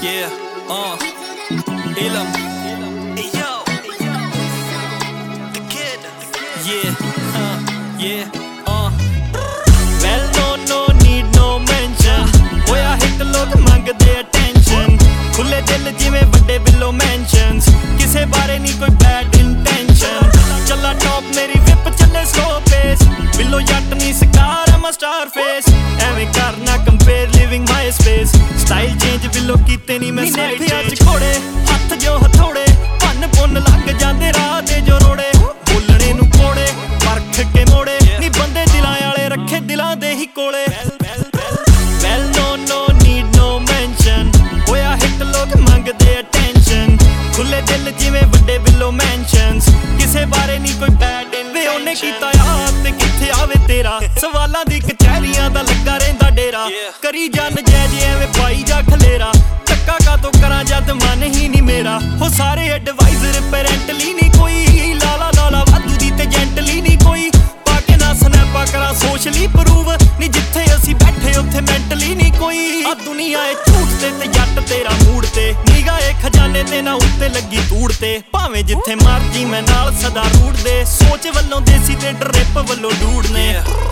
Yeah, Elam. Hey yo, the kid. Yeah, yeah, Well, no need no mention. Hoya hit log mangde attention. Khule dil jive vadde below mentions. Kise bare nahi koi bad intention. Challa top meri whip challe slow pace. Below yacht nahi scar I'm a star face. Eve karna compare living my space. Style change below kite nahi main side change. Khode hath jo hathode pann punn lag jande raah de jo rode. Bolne nu kode parkh ke mode. Ni bande dilan wale rakhe dilan de hi kole. Well, no need no mention. Hoya hit log mangde attention. Khule dil jive vadde below mentions. Kise bare nahi koi bad in ve ਉਹਨੇ ਕੀਤਾ ਯਾਦ ਤੇ ਕਿੱਥੇ ਆਵੇ ਤੇਰਾ ਸਵਾਲਾਂ ਦੀ ਕਚਹਿਰੀਆਂ ਦਾ ਲੱਗਾ ਰਹਿੰਦਾ ਡੇਰਾ ਕਰੀ ਜਨ ਜੈ ਜੇ ਐਵੇਂ ਪਾਈ ਜਾ ਖਲੇਰਾ ਟੱਕਾ ਕਾਤੋਂ ਕਰਾਂ ਜਦ ਮਨ ਹੀ ਨਹੀਂ ਮੇਰਾ ਹੋ ਸਾਰੇ ਐਡਵਾਈਜ਼ਰ ਪੈਰੈਂਟਲੀ ਨਹੀਂ ਕੋਈ ਲਾਲਾ ਵਾਧੂ ਦੀ ਤੇ ਜੈਂਟਲੀ ਨਹੀਂ ਕੋਈ ਪਾ ਕੇ ਨਾ ਸਨੈਪਾ ਕਰਾਂ ਸੋਸ਼ਲੀ ਪ੍ਰੂਵ ਨਹੀਂ ਜਿੱਥੇ ਅਸੀਂ ਬੈਠੇ ਉੱਥੇ ਮੈਂਟਲੀ ਨਹੀਂ ਕੋਈ ਆ ਦੁਨੀਆ ਏ ਝੂਠ ਤੇ ਜੱਟ ਤੇਰਾ ਮੂਡ ਤੇ ਨਿਗਾ ਏ ਖਜ਼ਾਨੇ ਤੇ ਨਾ ਉੱਤੇ ਲੱਗੀ ਧੂੜ ਤੇ ਭਾਵੇਂ ਜਿੱਥੇ ਮਰਜੀ ਮੈਂ ਨਾਲ ਸਦਾ ਰੂੜ ਦੇ ਸੋਚ ਵੱਲੋਂ ਦੇਸੀ ਤੇ ਡਰਿਪ ਵੱਲੋਂ ਡੂੜ ਨੇ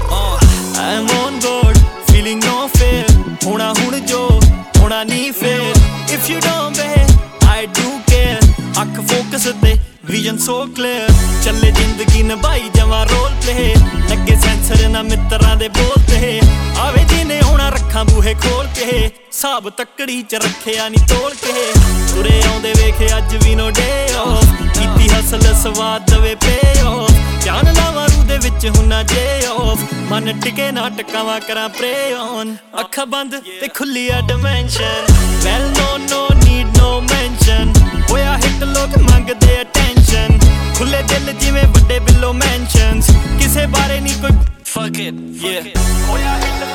I'm on board, feeling no fear ਹੋਣਾ ਹੁਣ ਜੋ ਹੋਣਾ ਨਹੀਂ ਫੇਰ If you don't behave, I do care ਅੱਖ ਫੋਕਸ ਤੇ ਵਿਜ਼ਨ so clear ਚੱਲੇ ਜ਼ਿੰਦਗੀ ਨਿਭਾਈ ਜਾਵਾਂ ਰੋਲ ਪਲੇ ਲੱਗੇ ਸੈਂਸਰ ਨਾ ਮਿੱਤਰਾਂ ਦੇ ਬੋਲ ਤੇ ਆਵੇ ਜਿਹਨੇ ਹੋਣਾ ਰੱਖਾਂ ਬੂਹੇ ਖੋਲ ਕੇ ਸਾਬ ਤੱਕੜੀ ਚ ਰੱਖਿਆ ਨਹੀਂ ਤੋਲ ਕੇ ਤੁਰੇ ਆਉਂਦੇ ਵੇਖ ਅੱਜ ਵੀ no day off ਕੀਤੀ ਹਸਲ ਸਵਾਦ ਦਵੇ pay off ਜਾਨ ਲਾਵਾਂ ਰੂ ਦੇ ਵਿੱਚ ਹੁਣਾ ਜੇ off ਮਨ ਟਿਕੇ ਨਾ ਟਕਾਵਾਂ ਕਰਾਂ pray on ਅੱਖਾਂ ਬੰਦ ਤੇ ਖੁੱਲੀ ਆ dimension Well, no need no mention ਹੋਇਆ ਹਿੱਟ ਲੋਕ ਮੰਗਦੇ attention ਖੁੱਲੇ ਦਿਲ ਜਿਵੇਂ ਵੱਡੇ below mentions ਕਿਸੇ ਬਾਰੇ ਨਹੀਂ ਕੋਈ fuck it, yeah ਹੋਇਆ ਹਿੱਟ